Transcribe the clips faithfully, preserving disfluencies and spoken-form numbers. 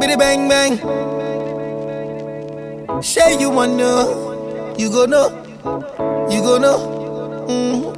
Biddy bang bang. Say you want know, you go know, you go know. Mm-hmm.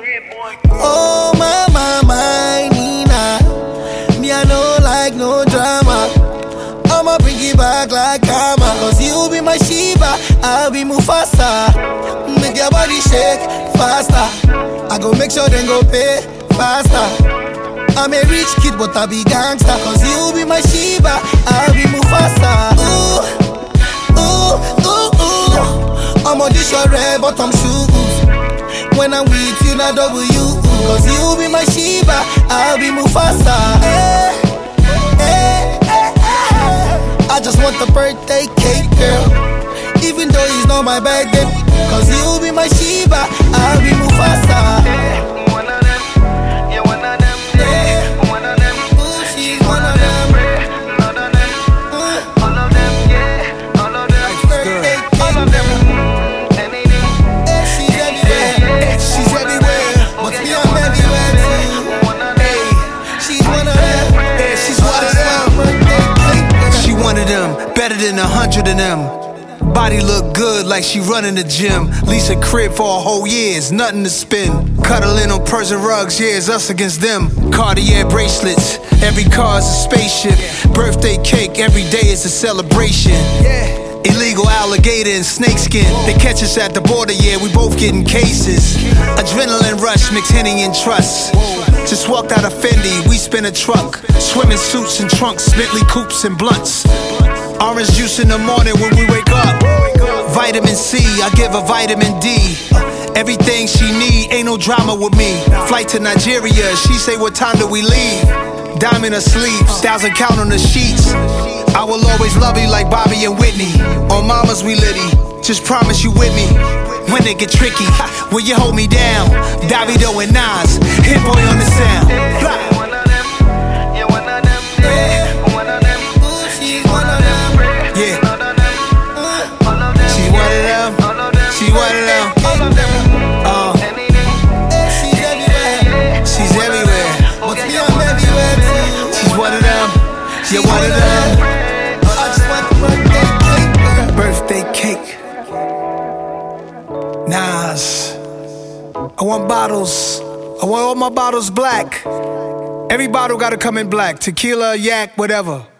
Oh my my my Nina, me I know like no drama. I'ma bring it back like karma. Cause you be my Shiva, I'll be Mufasa. Make your body shake faster. I go make sure then go pay faster. I'm a rich kid but I be gangster. Cause you be my Shiva, I'll be Mufasa. Ooh, ooh, ooh, ooh. I'm on this your red bottom shoes. When I'm with you, not double you. Cause you be my Shiva, I'll be Mufasa. Hey, hey, hey, hey. I just want the birthday cake, girl. Even though it's not my birthday. Cause you be my Shiva, I'll be Mufasa. One of them, yeah, one of them, yeah, one of them. Ooh, she's one of them. All of them, all of them, yeah, all of them. Birthday cake, All of them, anything. hey, she's everywhere. She's everywhere. But me, I'm everywhere too. One of them, She's one of them. Yeah, she's one of them. Birthday cake, girl. She one of them, better than a hundred of them. Body look good like she running the gym. Lease a crib for a whole year, it's nothing to spend. Cuddling on Persian rugs, yeah, it's us against them. Cartier bracelets, every car's a spaceship. Birthday cake, every day is a celebration. Illegal alligator and snakeskin. They catch us at the border, yeah, we both getting cases. Adrenaline rush, mix Henny and trust. Just walked out of Fendi, we spin a truck. Swimming suits and trunks, Bentley coupes and blunts. Orange juice in the morning when we wake up. Vitamin C, I give her vitamin D. Everything she need, ain't no drama with me. Flight to Nigeria, she say what time do we leave? Diamond her sleeves, thousand count on the sheets. I will always love you like Bobby and Whitney. On mamas we litty, just promise you with me. When it get tricky, will you hold me down? Davido and Nas, hit boy on the sound. Blah. one of them, yeah, one of them, yeah, one of them. Ooh, she's one of them. Yeah, All of them, all of them, she one of them. all of them, She one of them. all of them, Uh, anything. Hey, she's everywhere. she's everywhere. But me, I'm everywhere too. She's one of them. Yeah, one of them. I just want the birthday cake, girl. Birthday cake. Nas. I want bottles. I want all my bottles black. Every bottle gotta come in black. Tequila, yak, whatever.